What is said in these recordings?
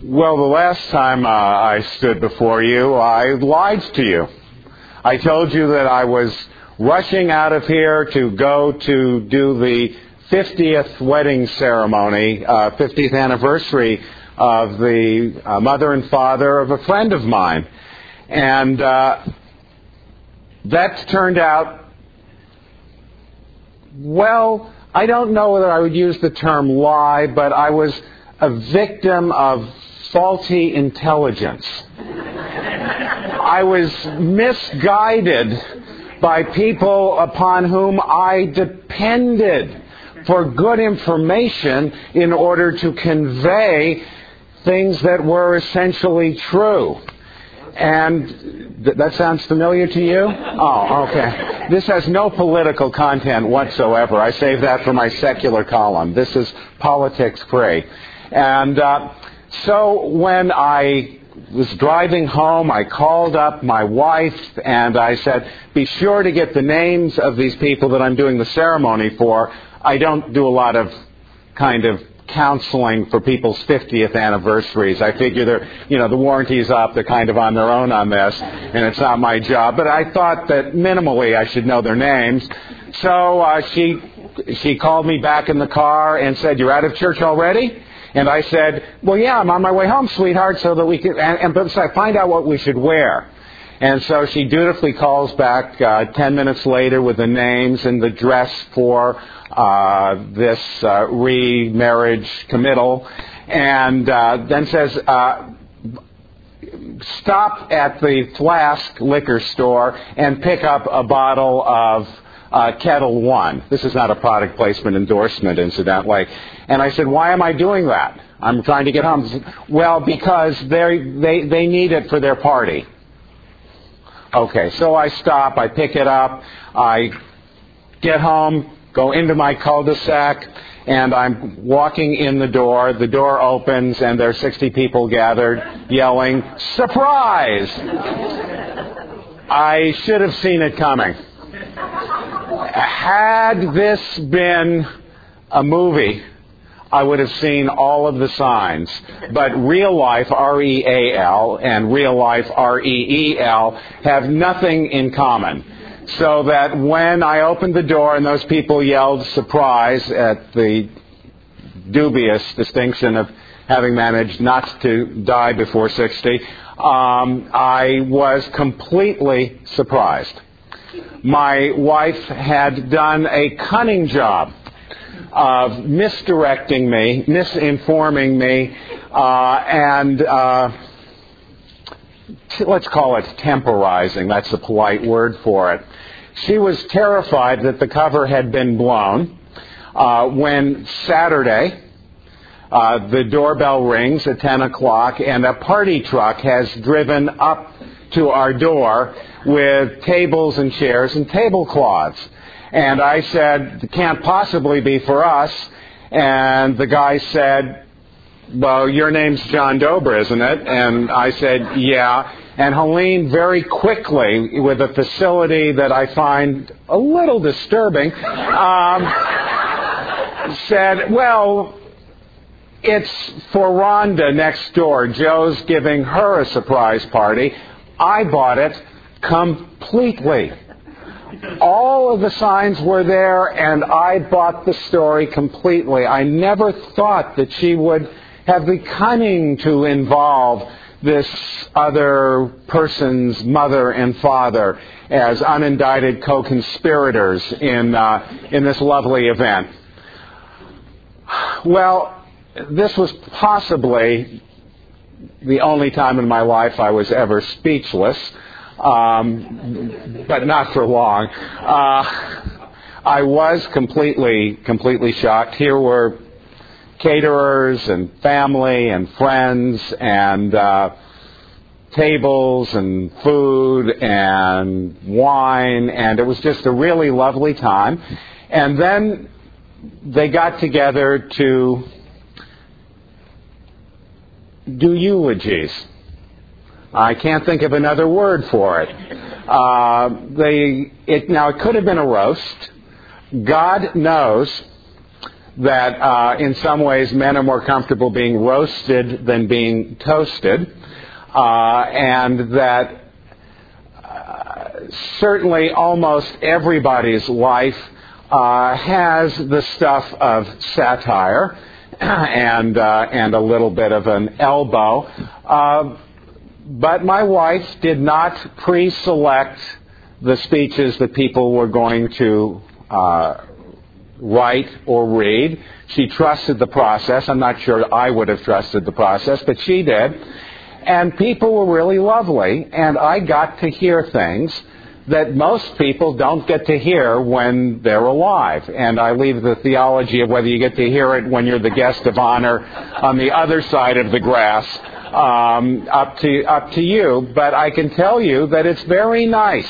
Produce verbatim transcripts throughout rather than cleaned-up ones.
Well, the last time uh, I stood before you, I lied to you. I told you that I was rushing out of here to go to do the fiftieth wedding ceremony, uh, fiftieth anniversary of the uh, mother and father of a friend of mine. And uh, that turned out, well, I don't know whether I would use the term lie, but I was a victim of faulty intelligence. I was misguided by people upon whom I depended for good information in order to convey things that were essentially true. And th- that sounds familiar to you? Oh, okay. This has no political content whatsoever. I save that for my secular column. This is politics free. And uh, so when I was driving home, I called up my wife and I said, be sure to get the names of these people that I'm doing the ceremony for. I don't do a lot of kind of counseling for people's fiftieth anniversaries. I figure they're, you know, the warranty's up. They're kind of on their own on this, and it's not my job. But I thought that minimally I should know their names. So uh, she she called me back in the car and said, you're out of church already? And I said, well, yeah, I'm on my way home, sweetheart, so that we can, and, and but so I find out what we should wear. And so she dutifully calls back uh, ten minutes later with the names and the dress for uh, this uh, remarriage committal, and uh, then says, uh, stop at the Flask liquor store and pick up a bottle of Uh, Kettle One. This is not a product placement endorsement, incidentally. And I said, why am I doing that? I'm trying to get home. Said, well, because they they they need it for their party. Okay, so I stop, I pick it up, I get home, go into my cul-de-sac, and I'm walking in the door. The door opens, and there are sixty people gathered, yelling, surprise! I should have seen it coming. Had this been a movie, I would have seen all of the signs. But real life, R E A L, and real life, R E E L, have nothing in common. So that when I opened the door and those people yelled surprise at the dubious distinction of having managed not to die before sixty, um, I was completely surprised. My wife had done a cunning job of misdirecting me, misinforming me, uh, and uh, t- let's call it temporizing. That's a polite word for it. She was terrified that the cover had been blown uh, when Saturday uh, the doorbell rings at ten o'clock and a party truck has driven up to our door with tables and chairs and tablecloths. And I said, it can't possibly be for us. And the guy said, well, your name's John Dober, isn't it? And I said, yeah. And Helene very quickly, with a facility that I find a little disturbing, um, said, well, it's for Rhonda next door. Joe's giving her a surprise party. I bought it completely. All of the signs were there, and I bought the story completely. I never thought that she would have the cunning to involve this other person's mother and father as unindicted co-conspirators in uh, in this lovely event. Well, this was possibly the only time in my life I was ever speechless, um, but not for long. Uh, I was completely, completely shocked. Here were caterers and family and friends and uh, tables and food and wine, and it was just a really lovely time. And then they got together to do eulogies. I can't think of another word for it. Uh, they, it. Now, it could have been a roast. God knows that uh, in some ways men are more comfortable being roasted than being toasted, uh, and that uh, certainly almost everybody's life uh, has the stuff of satire and uh, and a little bit of an elbow. Uh, but my wife did not pre-select the speeches that people were going to uh, write or read. She trusted the process. I'm not sure I would have trusted the process, but she did. And people were really lovely, and I got to hear things that most people don't get to hear when they're alive. And I leave the theology of whether you get to hear it when you're the guest of honor on the other side of the grass um, up to up to you. But I can tell you that it's very nice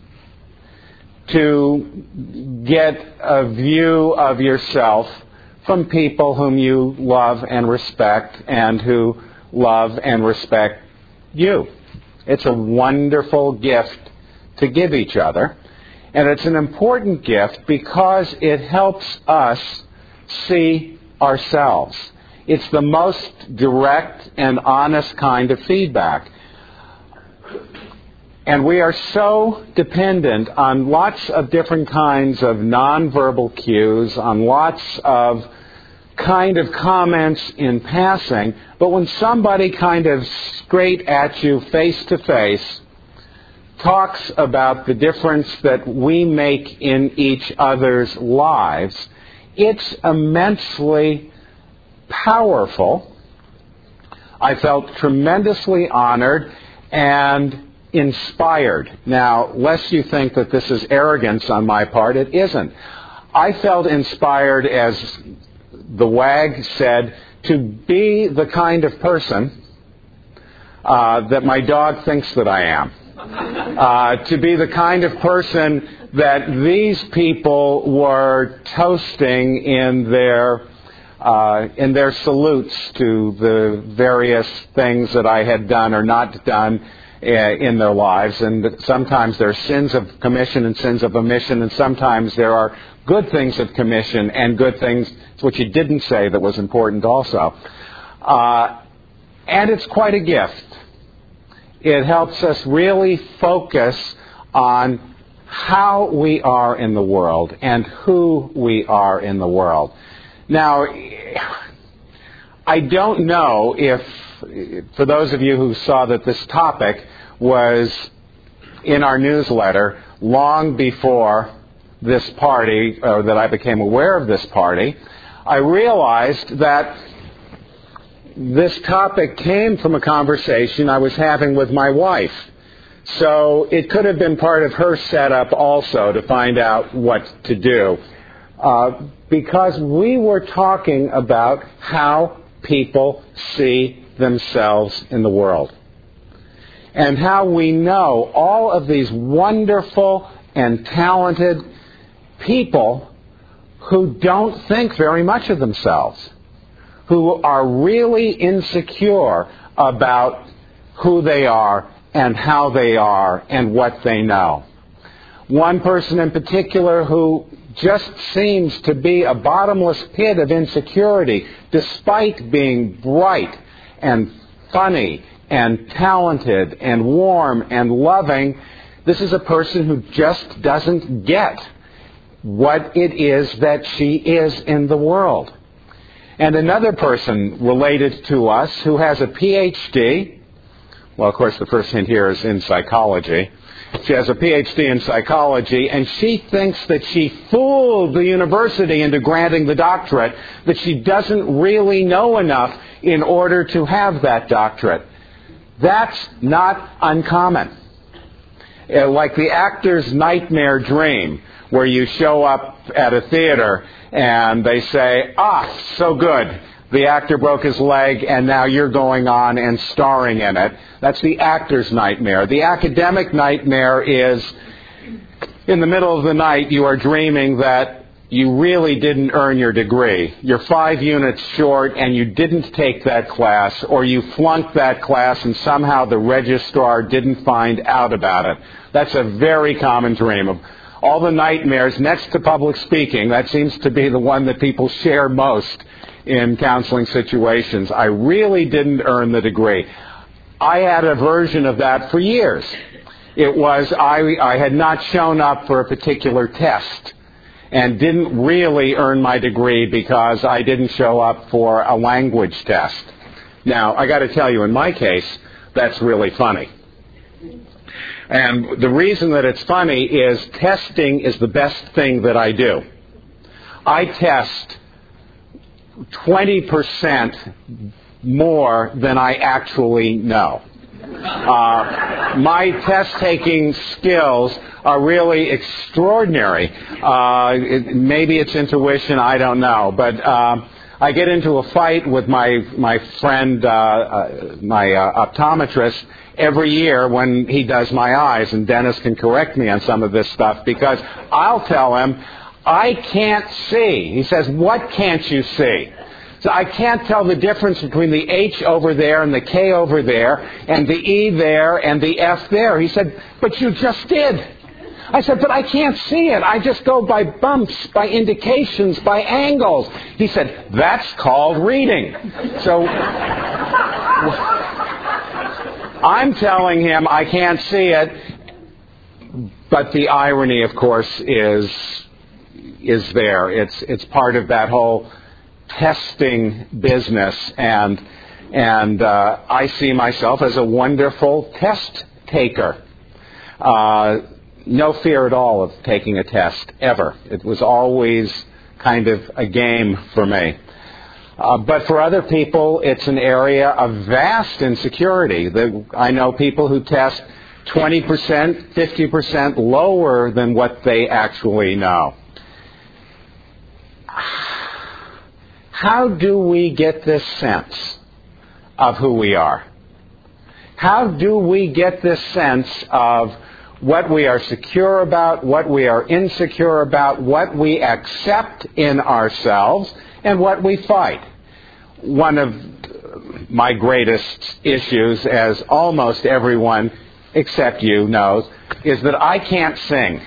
to get a view of yourself from people whom you love and respect and who love and respect you. It's a wonderful gift to give each other. And it's an important gift because it helps us see ourselves. It's the most direct and honest kind of feedback. And we are so dependent on lots of different kinds of nonverbal cues, on lots of kind of comments in passing. But when somebody kind of straight at you, face to face, talks about the difference that we make in each other's lives, it's immensely powerful. I felt tremendously honored and inspired. Now, lest you think that this is arrogance on my part, it isn't. I felt inspired, as the wag said, to be the kind of person uh, that my dog thinks that I am. Uh, to be the kind of person that these people were toasting in their uh, in their salutes to the various things that I had done or not done in their lives. And sometimes there are sins of commission and sins of omission, and sometimes there are good things of commission and good things which you didn't say that was important also. Uh, and it's quite a gift. It helps us really focus on how we are in the world and who we are in the world. Now, I don't know if, for those of you who saw that this topic was in our newsletter long before this party, or that I became aware of this party, I realized that this topic came from a conversation I was having with my wife. So it could have been part of her setup also to find out what to do. Uh, because we were talking about how people see themselves in the world. And how we know all of these wonderful and talented people who don't think very much of themselves, who are really insecure about who they are and how they are and what they know. One person in particular who just seems to be a bottomless pit of insecurity, despite being bright and funny and talented and warm and loving. This is a person who just doesn't get what it is that she is in the world. And another person related to us who has a P H D, well, of course, the first hint here is in psychology. She has a P H D in psychology, and she thinks that she fooled the university into granting the doctorate, that she doesn't really know enough in order to have that doctorate. That's not uncommon. Uh, like the actor's nightmare dream, where you show up at a theater and they say, ah, so good. The actor broke his leg and now you're going on and starring in it. That's the actor's nightmare. The academic nightmare is in the middle of the night you are dreaming that you really didn't earn your degree. You're five units short and you didn't take that class, or you flunked that class and somehow the registrar didn't find out about it. That's a very common dream. all the nightmares next to public speaking. That seems to be the one that people share most in counseling situations. I really didn't earn the degree. I had a version of that for years. It was I, I had not shown up for a particular test and didn't really earn my degree because I didn't show up for a language test. Now, I got to tell you, in my case, that's really funny. And the reason that it's funny is testing is the best thing that I do. I test twenty percent more than I actually know. Uh, my test-taking skills are really extraordinary. Uh, it, maybe it's intuition, I don't know. But uh, I get into a fight with my my friend, uh, uh, my uh, optometrist, every year when he does my eyes, and Dennis can correct me on some of this stuff, because I'll tell him, I can't see. He says, what can't you see? So I can't tell the difference between the H over there and the K over there and the E there and the F there. He said, but you just did. I said, but I can't see it. I just go by bumps, by indications, by angles. He said, that's called reading. So I'm telling him I can't see it, but the irony, of course, is is there. It's it's part of that whole testing business, and and uh, I see myself as a wonderful test taker. Uh, no fear at all of taking a test, ever. It was always kind of a game for me. Uh, but for other people, it's an area of vast insecurity. The, I know people who test twenty percent, fifty percent lower than what they actually know. How do we get this sense of who we are? How do we get this sense of what we are secure about, what we are insecure about, what we accept in ourselves, and what we fight? One of my greatest issues, as almost everyone except you knows, is that I can't sing.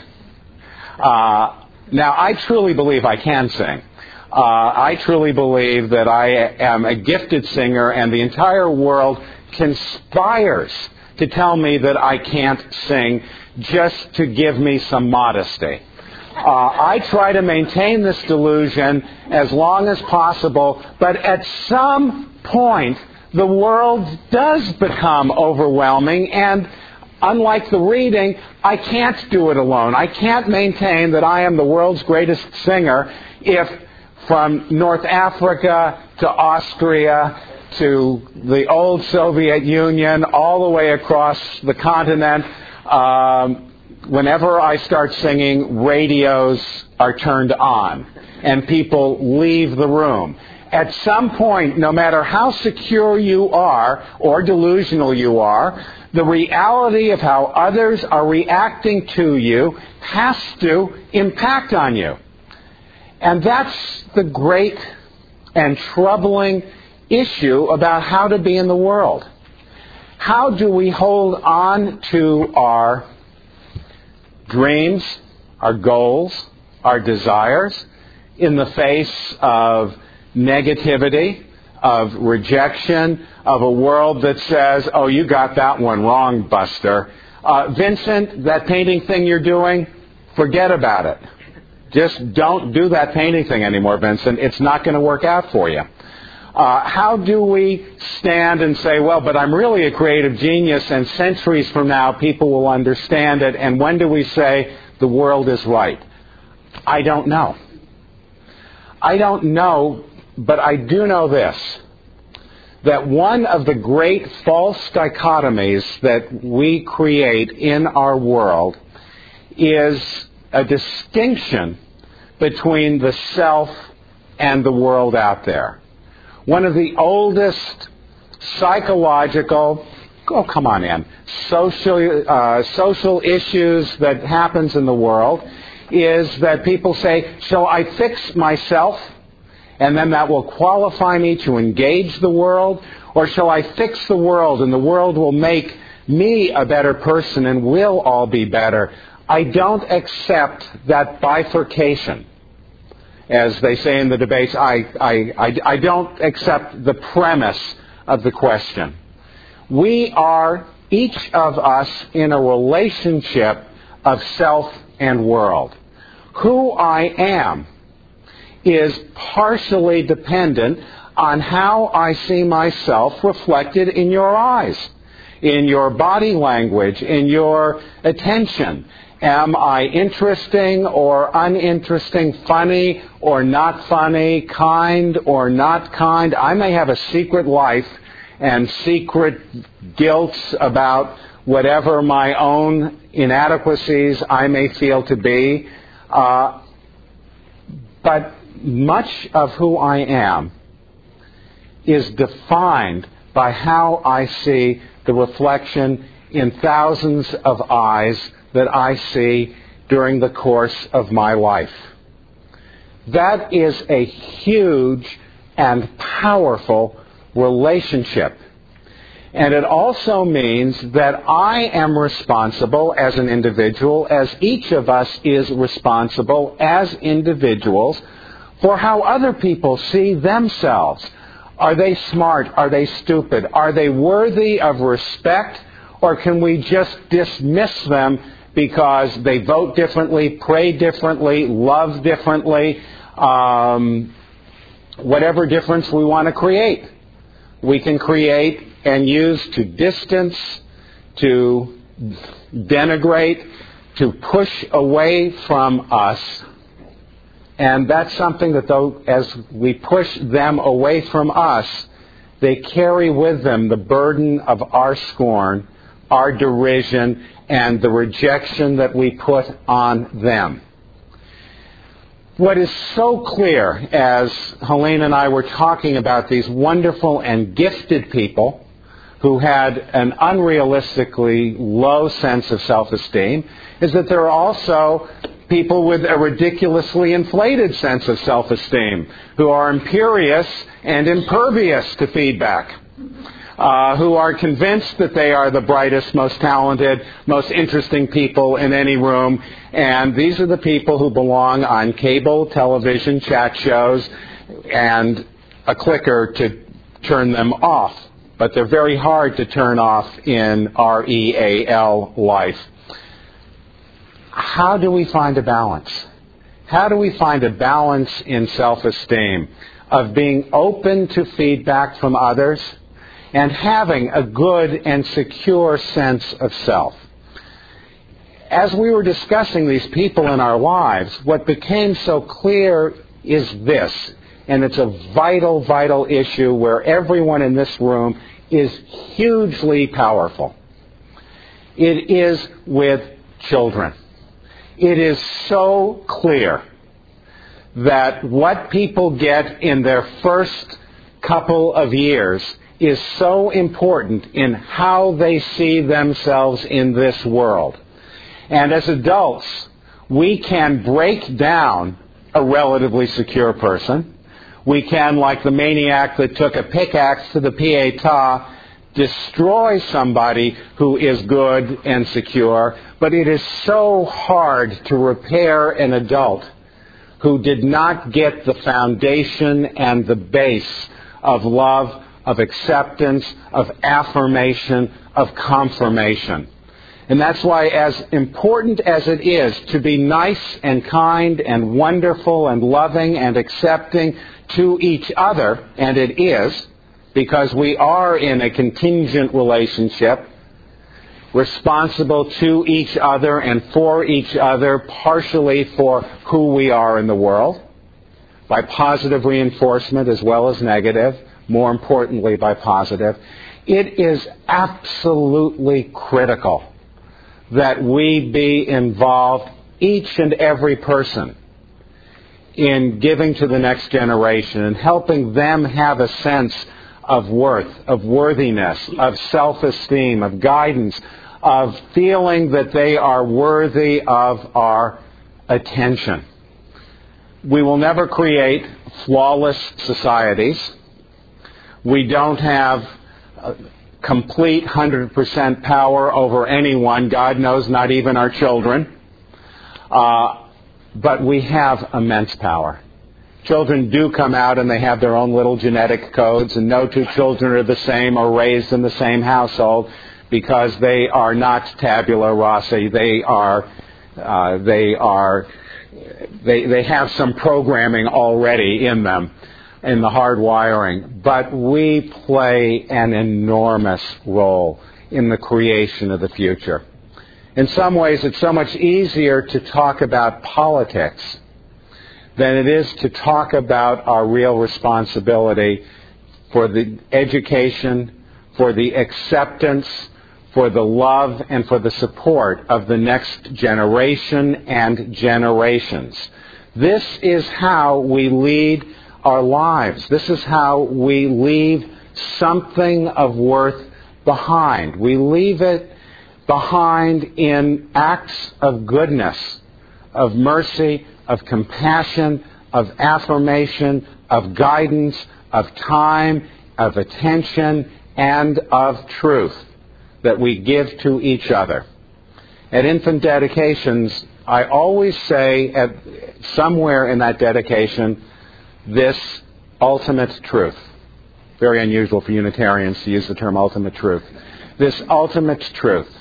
Uh, now, I truly believe I can sing. Uh, I truly believe that I am a gifted singer, and the entire world conspires to tell me that I can't sing just to give me some modesty. Uh, I try to maintain this delusion as long as possible, but at some point, the world does become overwhelming, and unlike the reading, I can't do it alone. I can't maintain that I am the world's greatest singer if from North Africa to Austria to the old Soviet Union, all the way across the continent, um, whenever I start singing, radios are turned on and people leave the room. At some point, no matter how secure you are or delusional you are, the reality of how others are reacting to you has to impact on you. And that's the great and troubling issue about how to be in the world. How do we hold on to our dreams, our goals, our desires in the face of negativity, of rejection, of a world that says, oh, you got that one wrong, Buster. Uh, Vincent, that painting thing you're doing, forget about it. Just don't do that painting thing anymore, Vincent. It's not going to work out for you. Uh, how do we stand and say, well, but I'm really a creative genius, and centuries from now people will understand it, and when do we say the world is right? I don't know. I don't know, but I do know this, that one of the great false dichotomies that we create in our world is a distinction between the self and the world out there. One of the oldest psychological, oh, come on in, social, uh, social issues that happens in the world is that people say, shall I fix myself, and then that will qualify me to engage the world? Or shall I fix the world, and the world will make me a better person, and we'll all be better? I don't accept that bifurcation. As they say in the debates, I, I, I, I don't accept the premise of the question. We are, each of us, in a relationship of self and world. Who I am is partially dependent on how I see myself reflected in your eyes, in your body language, in your attention. Am I interesting or uninteresting, funny or not funny, kind or not kind? I may have a secret life and secret guilt about whatever my own inadequacies I may feel to be. Uh, but much of who I am is defined by how I see the reflection in thousands of eyes that I see during the course of my life. That is a huge and powerful relationship. And it also means that I am responsible as an individual, as each of us is responsible as individuals, for how other people see themselves. Are they smart? Are they stupid? Are they worthy of respect? Or can we just dismiss them because they vote differently, pray differently, love differently, um, whatever difference we want to create? We can create and use to distance, to denigrate, to push away from us. And that's something that, though, as we push them away from us, they carry with them the burden of our scorn, our derision, and the rejection that we put on them. What is so clear, as Helene and I were talking about these wonderful and gifted people who had an unrealistically low sense of self-esteem, is that there are also people with a ridiculously inflated sense of self-esteem who are imperious and impervious to feedback, uh, who are convinced that they are the brightest, most talented, most interesting people in any room. And these are the people who belong on cable television chat shows and a clicker to turn them off. But they're very hard to turn off in R E A L life. How do we find a balance? How do we find a balance in self-esteem of being open to feedback from others and having a good and secure sense of self? As we were discussing these people in our lives, what became so clear is this, and it's a vital, vital issue where everyone in this room is hugely powerful. It is with children. It is so clear that what people get in their first couple of years is so important in how they see themselves in this world. And as adults, we can break down a relatively secure person. We can, like the maniac that took a pickaxe to the Pietà, destroy somebody who is good and secure, but it is so hard to repair an adult who did not get the foundation and the base of love, of acceptance, of affirmation, of confirmation. And that's why, as important as it is to be nice and kind and wonderful and loving and accepting to each other, and it is, because we are in a contingent relationship, responsible to each other and for each other, partially for who we are in the world, by positive reinforcement as well as negative, more importantly by positive. It is absolutely critical that we be involved, each and every person, in giving to the next generation and helping them have a sense of worth, of worthiness, of self-esteem, of guidance, of feeling that they are worthy of our attention. We will never create flawless societies. We don't have uh, complete one hundred percent power over anyone. God knows, not even our children. Uh, but we have immense power. Children do come out and they have their own little genetic codes, and no two children are the same or raised in the same household because they are not tabula rasa. They are, uh, they are, they they have some programming already in them, in the hard wiring. But we play an enormous role in the creation of the future. In some ways, it's so much easier to talk about politics than it is to talk about our real responsibility for the education, for the acceptance, for the love, and for the support of the next generation and generations. This is how we lead our lives. This is how we leave something of worth behind. We leave it behind in acts of goodness, of mercy, of compassion, of affirmation, of guidance, of time, of attention, and of truth that we give to each other. At infant dedications, I always say at somewhere in that dedication, this ultimate truth. Very unusual for Unitarians to use the term ultimate truth. This ultimate truth.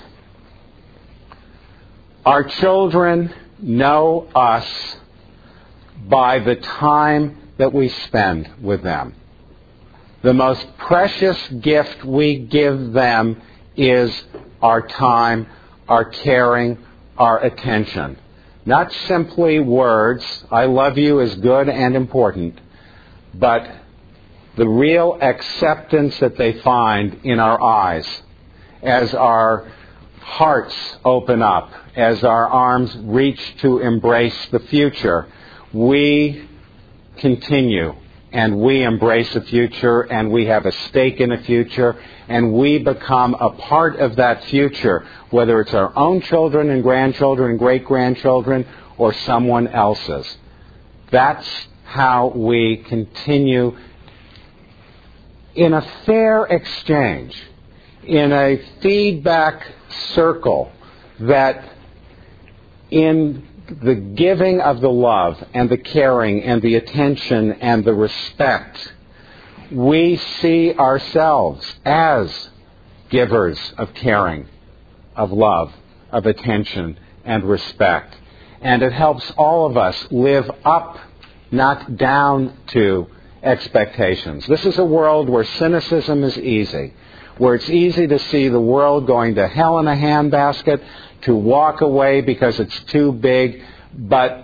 Our children know us by the time that we spend with them. The most precious gift we give them is our time, our caring, our attention. Not simply words, I love you is good and important, but the real acceptance that they find in our eyes as our hearts open up, as our arms reach to embrace the future. We continue and we embrace the future and we have a stake in the future and we become a part of that future, whether it's our own children and grandchildren and great-grandchildren or someone else's. That's how we continue in a fair exchange, in a feedback circle, that in the giving of the love and the caring and the attention and the respect, we see ourselves as givers of caring, of love, of attention and respect. And it helps all of us live up, not down to expectations. This is a world where cynicism is easy, where it's easy to see the world going to hell in a handbasket, to walk away because it's too big. But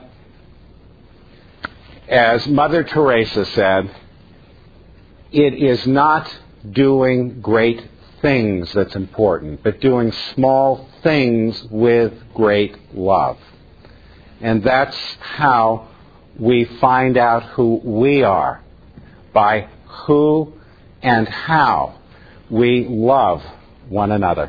as Mother Teresa said, it is not doing great things that's important, but doing small things with great love. And that's how we find out who we are, by who and how we love one another.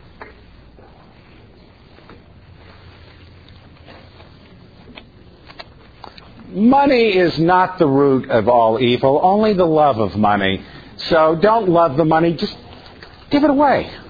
Money is not the root of all evil, only the love of money. So don't love the money, just give it away.